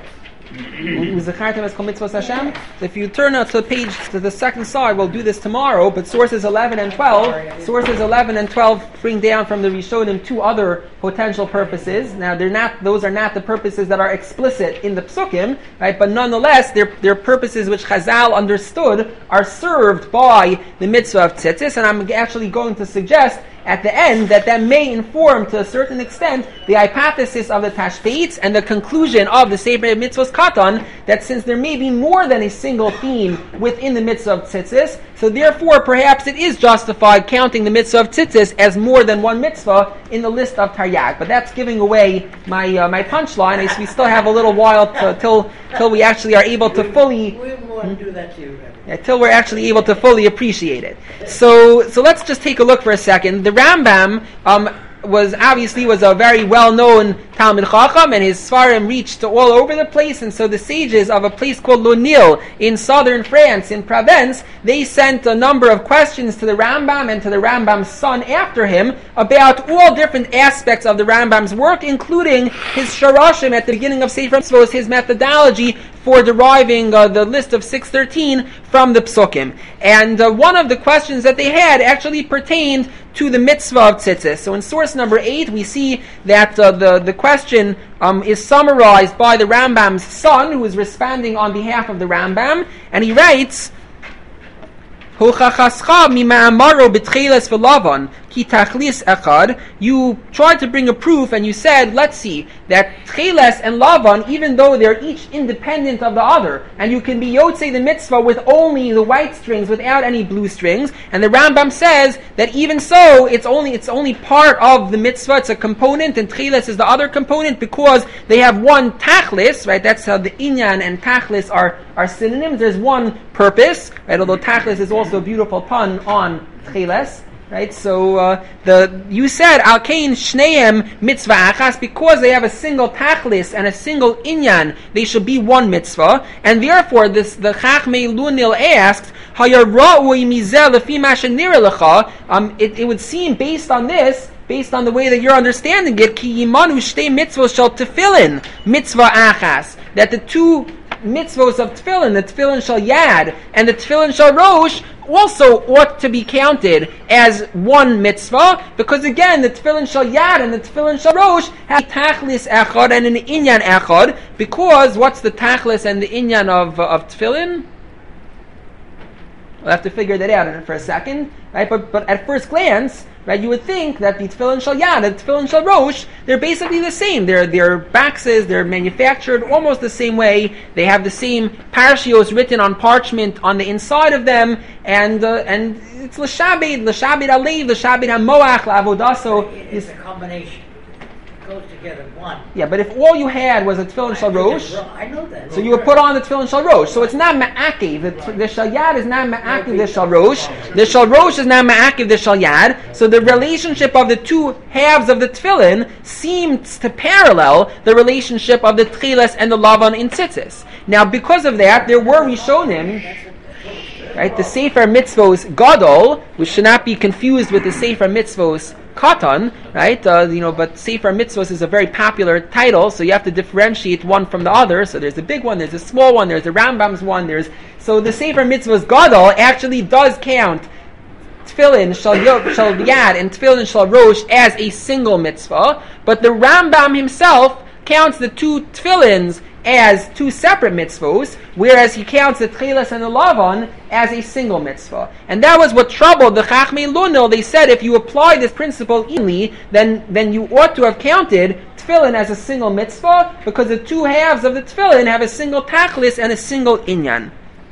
If you turn to the page to the second side, we'll do this tomorrow, but sources 11 and 12 bring down from the Rishonim 2 other potential purposes. Now those are not the purposes that are explicit in the Psukim, right? But nonetheless, they're purposes which Chazal understood are served by the mitzvah of tzitzis, and I'm actually going to suggest at the end that may inform to a certain extent the hypothesis of the Tashbetz and the conclusion of the Sefer Mitzvos Katan, that since there may be more than a single theme within the mitzvah of tzitzis, so therefore perhaps it is justified counting the mitzvah of tzitzis as more than 1 mitzvah in the list of Taryag. But that's giving away my punchline. We still have a little while till we actually are able to fully... We won't do that to you. Until we're actually able to fully appreciate it. So let's just take a look for a second. The Rambam was a very well-known Talmid Chacham, and his Sfarim reached all over the place, and so the sages of a place called Lunil in southern France, in Provence, they sent a number of questions to the Rambam and to the Rambam's son after him about all different aspects of the Rambam's work, including his Sharashim at the beginning of Sefer Mitzvos, his methodology for deriving the list of 613 from the Psukim. And one of the questions that they had actually pertained to the mitzvah of tzitzis. So in source number 8, we see that the question is summarized by the Rambam's son, who is responding on behalf of the Rambam, and he writes, you tried to bring a proof, and you said, let's see, that Tcheles and Lavan, even though they're each independent of the other, and you can be Yotzei the mitzvah with only the white strings, without any blue strings, and the Rambam says that even so, it's only part of the mitzvah, it's a component, and Tcheles is the other component, because they have one Tachlis, right? That's how the Inyan and Tachlis are synonyms. There's one purpose, right? Although Tachlis is also a beautiful pun on Tcheles. Right, so you said Al Kain Shneim Mitzvah Achas, because they have a single tachlis and a single inyan, they should be 1 mitzvah, and therefore the Chachmei Lunil asked, it would seem based on the way that you're understanding it, Ki Yimanu Shtei Mitzvos Shel Tefillin Mitzvah Achas, that the 2 mitzvos of tefillin, the tefillin shal yad and the tefillin shal rosh, also ought to be counted as 1 mitzvah, because again, the tefillin shal yad and the tefillin shal rosh have tachlis echad and an inyan echad, because what's the tachlis and the inyan of tefillin? We'll have to figure that out for a second, right? But at first glance, right, you would think that the tefillin shal yad and the tefillin shal rosh, they're basically the same. They're boxes, they're manufactured almost the same way. They have the same parshios written on parchment on the inside of them, and it's l'shabed alev, l'shabed hamoach, la'avodaso. It's a combination. It goes together, 1. Yeah, but if all you had was a tefillin shal rosh, I know that. so you would put on the tefillin shal rosh. So it's not ma'akiv. The shal yad is not ma'akiv the shal rosh. The shal rosh is not ma'akiv the shal yad. So the relationship of the 2 halves of the tefillin seems to parallel the relationship of the tchilas and the lavan in tzitzis. Now, because of that, there were rishonim, right? The Sefer Mitzvos Gadol, which should not be confused with the Sefer Mitzvos Katan, right? But Sefer Mitzvos is a very popular title, so you have to differentiate one from the other. So there's a big one, there's a small one, there's the Rambam's one, so the Sefer Mitzvos Gadol actually does count Tefillin Shal Yad and Tefillin Shal Rosh as a single mitzvah, but the Rambam himself counts the 2 tefillins as 2 separate mitzvos, whereas he counts the tchelas and the lavan as a single mitzvah. And that was what troubled the Chachmei Lunil. They said if you apply this principle evenly, then you ought to have counted tefillin as a single mitzvah, because the 2 halves of the tefillin have a single tachlis and a single inyan.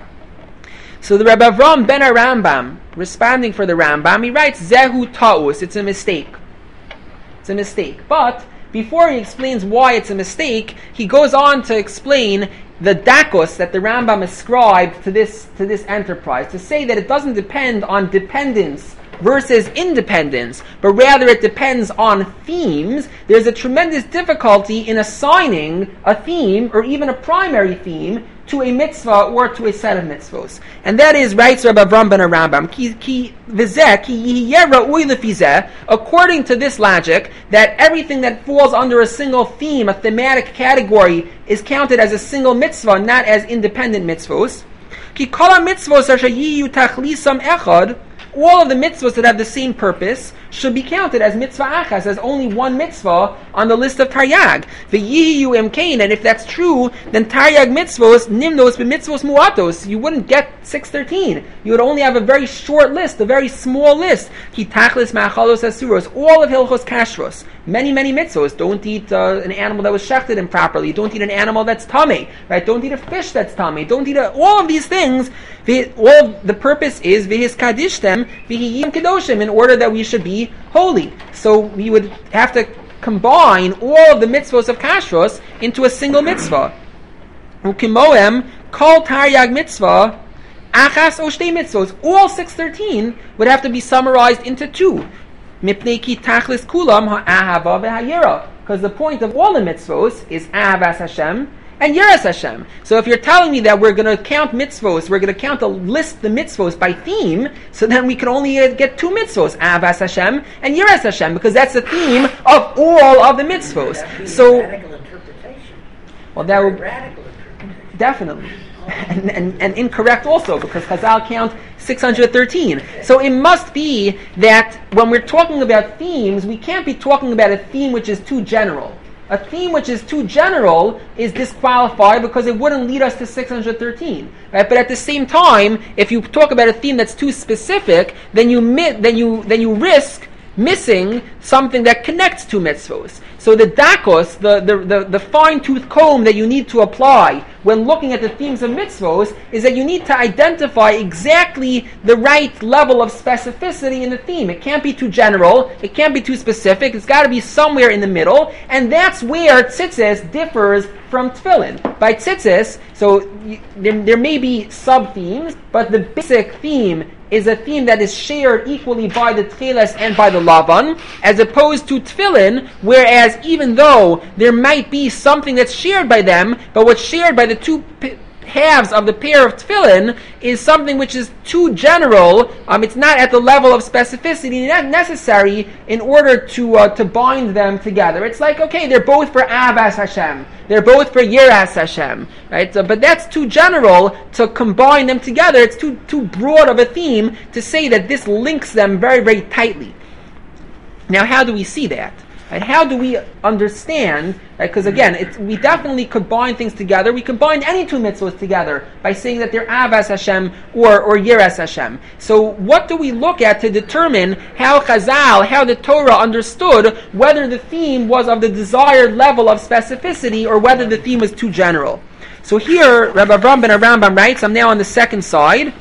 So the Rebbe Avram ben Rambam, responding for the Rambam, he writes, Zehu ta'us, it's a mistake. It's a mistake. But before he explains why it's a mistake, he goes on to explain the dakos that the Rambam ascribed to this enterprise, to say that it doesn't depend on dependence versus independence, but rather it depends on themes. There's a tremendous difficulty in assigning a theme, or even a primary theme, to a mitzvah or to a set of mitzvos. And that is, writes Rabbi Avram ben Rambam, according to this logic, that everything that falls under a single theme, a thematic category, is counted as a single mitzvah, not as independent mitzvos. All of the mitzvahs that have the same purpose should be counted as mitzvah achas, as only one mitzvah on the list of taryag. V'yiyu emkein, and if that's true, then taryag mitzvos nimnos b'mitzvos muatos. You wouldn't get 613. You would only have a very short list, a very small list. Ki tachlis ma'achalos asuros, all of hilchos kashrus. Many mitzvos. Don't eat an animal that was shechted improperly. Don't eat an animal that's tamei. Right? Don't eat a fish that's tamei. Don't eat all of these things. All the purpose is v'his kadishtem v'hiyim kedoshim, in order that we should be holy. So we would have to combine all of the mitzvos of kashrus into a single mitzvah. Ukimoem kol taryag mitzvah achas o shtei mitzvos. All 613 would have to be summarized into two. Mipnei ki tachlis kulam ha'ahava v'hayira. Because the point of all the mitzvos is ahavas Hashem and yiras Hashem. So if you're telling me that we're going to count mitzvos, we're going to count the mitzvos by theme, so then we can only get two mitzvos, ahavas Hashem and yiras Hashem, because that's the theme of all of the mitzvos. So, radical interpretation. Well, that would Radical interpretation. definitely. And incorrect also, because Chazal count 613. So it must be that when we're talking about themes, we can't be talking about a theme which is too general. A theme which is too general is disqualified because it wouldn't lead us to 613. Right? But at the same time, if you talk about a theme that's too specific, then you risk missing something that connects two mitzvos. So the dakos, the fine-tooth comb that you need to apply when looking at the themes of mitzvos, is that you need to identify exactly the right level of specificity in the theme. It can't be too general, it can't be too specific, it's got to be somewhere in the middle, and that's where tzitzis differs from tefillin. By tzitzis, so there may be sub-themes, but the basic theme is a theme that is shared equally by the tcheles and by the lavan, as opposed to tefillin, whereas even though there might be something that's shared by them, but what's shared by the two halves of the pair of tefillin is something which is too general. It's not at the level of specificity not necessary in order to bind them together. It's like, okay, they're both for ahavas Hashem, they're both for yiras Hashem, right? But that's too general to combine them together. It's too broad of a theme to say that this links them very, very tightly. Now, how do we see that? Right? How do we understand? Because again, we definitely combine things together. We combine any two mitzvahs together by saying that they're ahavas Hashem or yiras Hashem. So what do we look at to determine how Chazal, how the Torah understood whether the theme was of the desired level of specificity or whether the theme was too general? So here, Rabbi Avram ben Rambam writes, I'm now on the second side,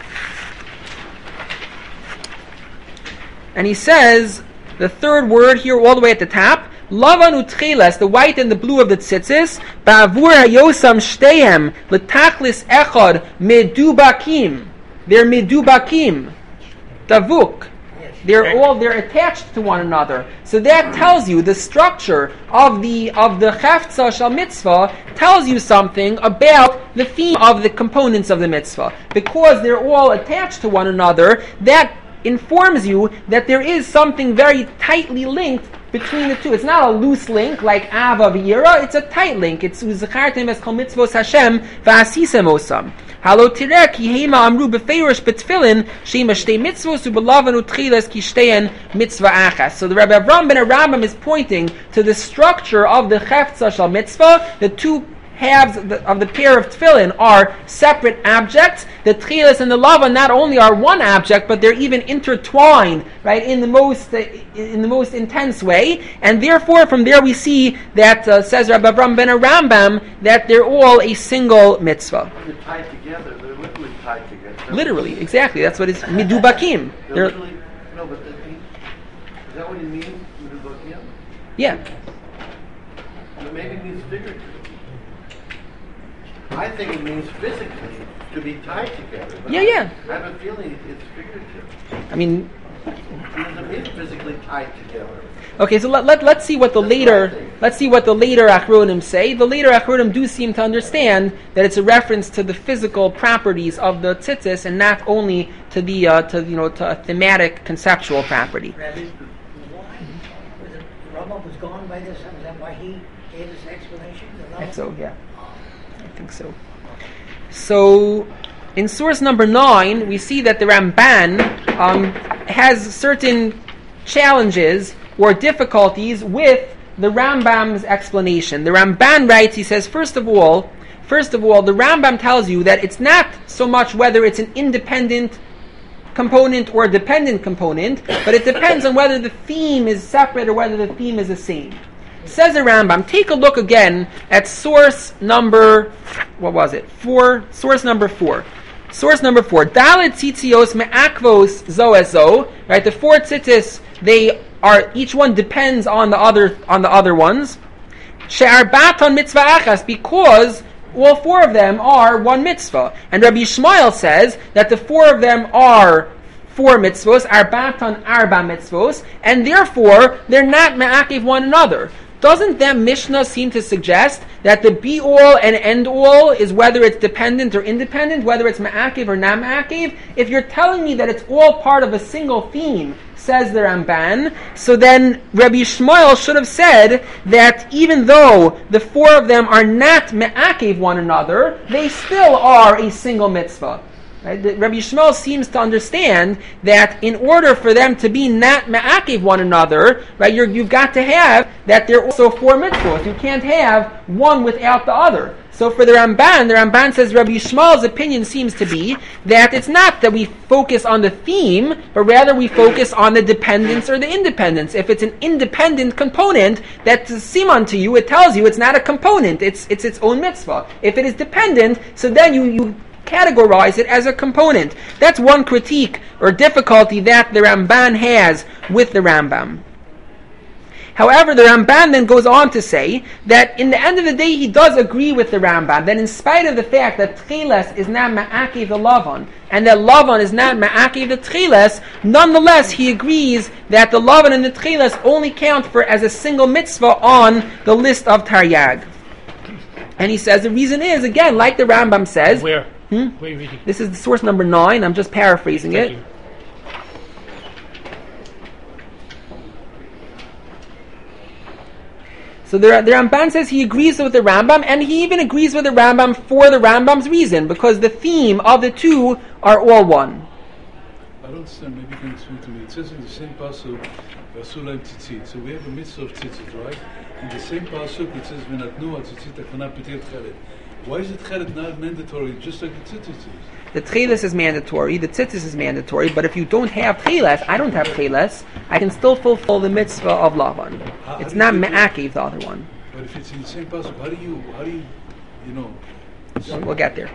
and he says, the third word here, all the way at the top, Lavan utcheles, the white and the blue of the tzitzis, ba'avur hayosam shteihem, l'tachlis echad, medubakim. They're medubakim. Davuk. They're attached to one another. So that tells you the structure of the chefza shal mitzvah tells you something about the theme of the components of the mitzvah. Because they're all attached to one another, that informs you that there is something very tightly linked between the two. It's not a loose link like Ava v'Yira, it's a tight link. It's Uzachartem es kol mitzvos Hashem v'asisem osam. Halo tireh ki heima amru befeirish betfilin shema shtei mitzvos ubelavan utchilas ki shtein mitzvah achas. So the Rabbi Avram ben Rambam is pointing to the structure of the chefza shal mitzvah. The two halves of the pair of tefillin are separate objects. The tchilas and the lava not only are one object, but they're even intertwined, right, in the most intense way. And therefore, from there we see that says Rabbi Avram ben Rambam that they're all a single mitzvah. They're tied together. They're literally tied together. Literally, exactly. That's what it's midubakim. They're literally, no, but is that what he's means Menuvokia? Yeah. But maybe it means figuratively. I think it means physically to be tied together. But Yeah. I have a feeling it's figurative. I mean, It doesn't mean physically tied together. okay, so let's see what the later Achronim say. The later Achronim do seem to understand that it's a reference to the physical properties of the tzitzis and not only to the to a thematic conceptual property. Rabbi, why? The Rambam was gone by this time? Is that why he gave this explanation? I think so, yeah. I think so. So, in source number 9, we see that the Ramban has certain challenges or difficulties with the Rambam's explanation. The Ramban writes, he says, first of all, the Rambam tells you that it's not so much whether it's an independent component or a dependent component, but it depends on whether the theme is separate or whether the theme is the same. Says the Rambam, take a look again at source number, 4. Source number 4. Dalet tzitzios me'akvos zo es zo. Right, the 4 tzitzis, they are, each one depends on the other ones. She'arbaton mitzvah achas, because all 4 of them are one mitzvah. And Rabbi Yishmael says that the 4 of them are 4 mitzvos, arbaton arba mitzvos, and therefore they're not me'akiv one another. Doesn't that Mishnah seem to suggest that the be-all and end-all is whether it's dependent or independent, whether it's ma'akiv or not ma'akiv? If you're telling me that it's all part of a single theme, says the Ramban, so then Rabbi Yishmael should have said that even though the 4 of them are not ma'akiv one another, they still are a single mitzvah. Right? Rabbi Yishmael seems to understand that in order for them to be not ma'akiv one another, right, you've got to have that they're also 4 mitzvot. You can't have one without the other. So for the Ramban says Rabbi Yishmael's opinion seems to be that it's not that we focus on the theme, but rather we focus on the dependence or the independence. If it's an independent component, that's a siman to you, it tells you it's not a component, it's its own mitzvah. If it is dependent, so then you categorize it as a component. That's one critique or difficulty that the Ramban has with the Rambam. However, the Ramban then goes on to say that in the end of the day he does agree with the Rambam that in spite of the fact that Tcheles is not ma'akiv the Lavan and that Lavan is not ma'akiv the Tcheles, nonetheless he agrees that the Lavan and the Tcheles only count for as a single mitzvah on the list of Taryag. And he says the reason is, again, like the Rambam says, Where are you reading? This is the source number 9. I'm just paraphrasing Thank it. you. So the Ramban says he agrees with the Rambam, and he even agrees with the Rambam for the Rambam's reason, because the theme of the 2 are all one. I don't understand. Maybe you can explain to me. It says in the same pasuk, "V'asulaim tzitzit." So we have a mitzvah of tzitzit, right? In the same pasuk, it says, "V'natnu tzitzit akana p'tir tchelet." Why is the tchelet not mandatory, just like the tzitzit is? The tcheles is mandatory, the tzitzis is mandatory, but if you don't have tcheles, I don't have tcheles, I can still fulfill the mitzvah of Lavan. It's not me'akiv, the other one. But if it's in the same pasuk, how do you know? We'll get there.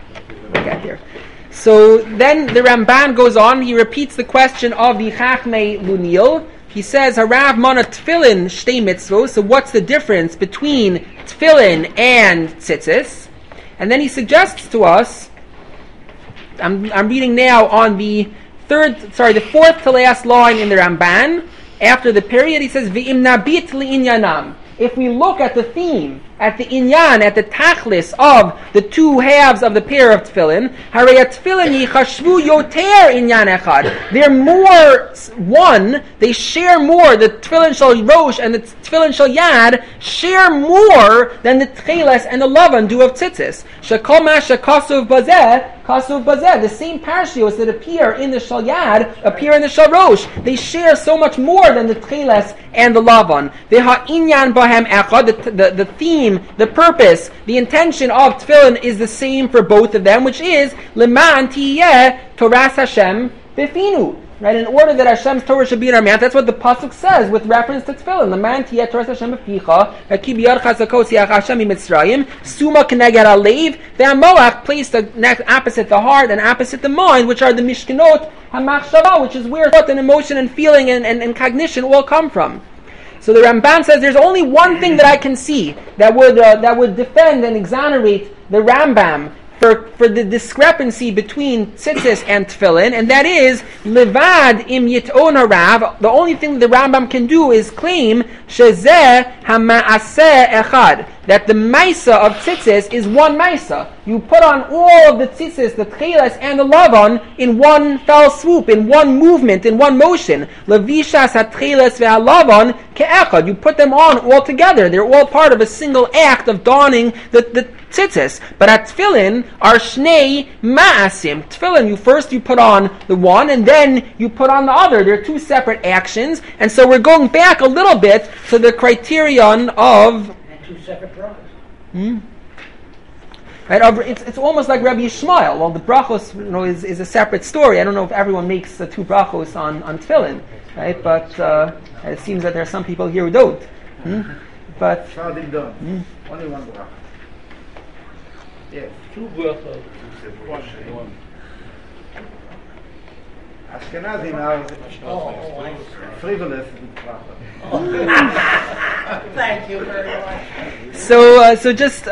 So then the Ramban goes on, he repeats the question of the Chachmei Lunil. He says, Harav mana tefillin shtei mitzvos, so what's the difference between tefillin and tzitzis? And then he suggests to us, I'm reading now on the 4th to last line in the Ramban. After the period, he says, V'im nabit li'inyanam. If we look at the theme, at the inyan, at the tachlis of the 2 halves of the pair of tefillin, harei tefillin yichashvu yoter inyan echad. They're more one, they share more, the tefillin shel rosh and the tefillin shel yad share more than the tcheles and the lavan do of tzitzis. Shekol ma shekasuv bazeh, kasuv bazeh. The same parashios that appear in the shel yad appear in the shel rosh. They share so much more than the tcheles and the lavan. Veha inyan bahem echad, the theme, the purpose, the intention of tefillin is the same for both of them, which is Leman tiyeh Toras Hashem bifinu, right? In order that Hashem's Torah should be in our mouth, that's what the pasuk says with reference to tefillin. The man tiyeh Torah Hashem b'ficha, ki b'yad chazakos yach Hashem b'Mitzrayim, suma k'neged halev, ve'amoach placed opposite the heart and opposite the mind, which are the mishkanot hamachshava, which is where thought and emotion and feeling and cognition all come from. So the Ramban says there's only one thing that I can see that would defend and exonerate the Rambam for the discrepancy between tzitzis and tefillin, and that is levad im yit'on harav. The only thing the Rambam can do is claim shezeh hama'aseh echad, that the maisa of tzitzis is one maisa. You put on all of the tzitzis, the tcheles and the lavan in one fell swoop, in one movement, in one motion. Levishas hatcheles ve'alavan ke'echad. You put them on all together. They're all part of a single act of donning the tzitzis. But at tefillin are shnei ma'asim. Tefillin, you put on the one and then you put on the other. They're two separate actions. And so we're going back a little bit to the criterion of two separate brachos. Right, it's almost like Rabbi Yishmael. Well, the brachos, is a separate story. I don't know if everyone makes the two brachos on tefillin, right? But it seems that there are some people here who don't. But Only one bracha. Yes. Two brachos. One. Ashkenazim are frivolous with bracha. Thank you very much. So just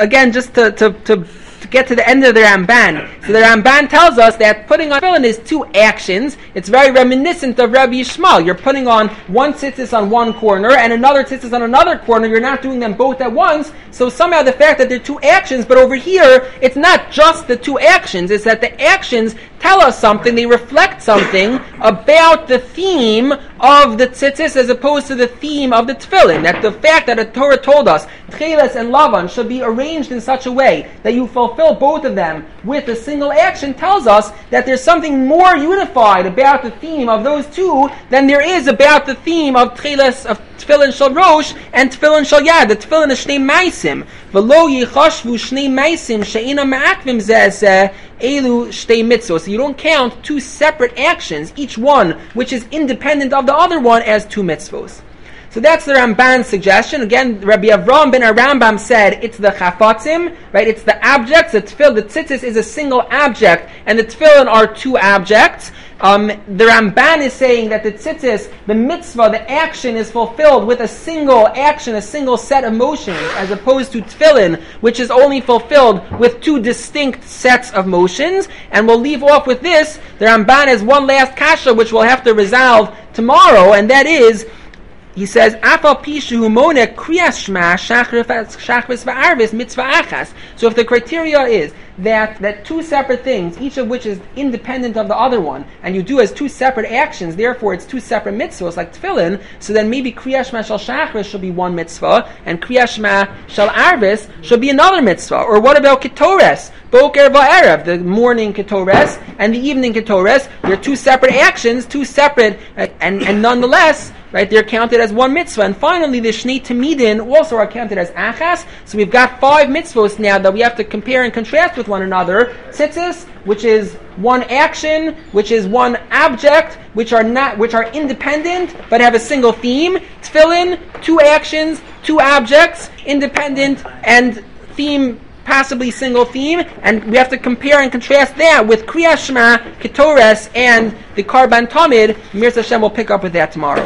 to get to the end of the Ramban. So the Ramban tells us that putting on tefillin is two actions. It's very reminiscent of Rabbi Yishmael. You're putting on one tzitzis on one corner and another tzitzis on another corner. You're not doing them both at once. So somehow the fact that they're two actions, but over here, it's not just the two actions. It's that the actions tell us something. They reflect something about the theme of the tzitzis as opposed to the theme of the tefillin. That the fact that the Torah told us tcheles and lavan should be arranged in such a way that you fulfill both of them with a single action tells us that there's something more unified about the theme of those two than there is about the theme of tcheles, of tefillin shel rosh and tefillin shel yad. The tefillin is shnei maisim. V'lo yichashvu shnei maisim she'ina ma'akvim zeh elu shtei mitzvos. So you don't count two separate actions, each one which is independent of the other one, as two mitzvos. So that's the Ramban's suggestion. Again, Rabbi Avraham ben Arambam said it's the chafatzim, right? It's the objects. The tzitzis is a single object, and the tefillin are two objects. The Ramban is saying that the tzitzis, the mitzvah, the action is fulfilled with a single action, a single set of motions, as opposed to tefillin, which is only fulfilled with two distinct sets of motions. And we'll leave off with this. The Ramban has one last kasha, which we'll have to resolve tomorrow, and that is, he says, "Afal pishu monek kriyas shma shachris va'arvis mitzvah achas." So if the criteria is that two separate things, each of which is independent of the other one, and you do as two separate actions, therefore it's two separate mitzvahs like tefillin, so then maybe kriyas shma shel shachris should be one mitzvah, and kriyas shma shel arvis should be another mitzvah. Or what about ketores? Boker va'erev, the morning ketores and the evening ketores, they're two separate actions, two separate, and nonetheless, right, they're counted as one mitzvah. And finally, the Shnei Tamidin also are counted as achas. So we've got 5 mitzvahs now that we have to compare and contrast with one another. Tzitzis, which is one action, which is one object, which are independent but have a single theme. Tefillin, 2 actions, 2 objects, independent and theme, possibly single theme, and we have to compare and contrast that with Kriyas Shema, Ketores, and the Karban Tamid. Mir Hashem will pick up with that tomorrow.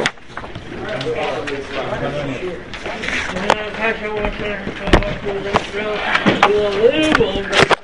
Will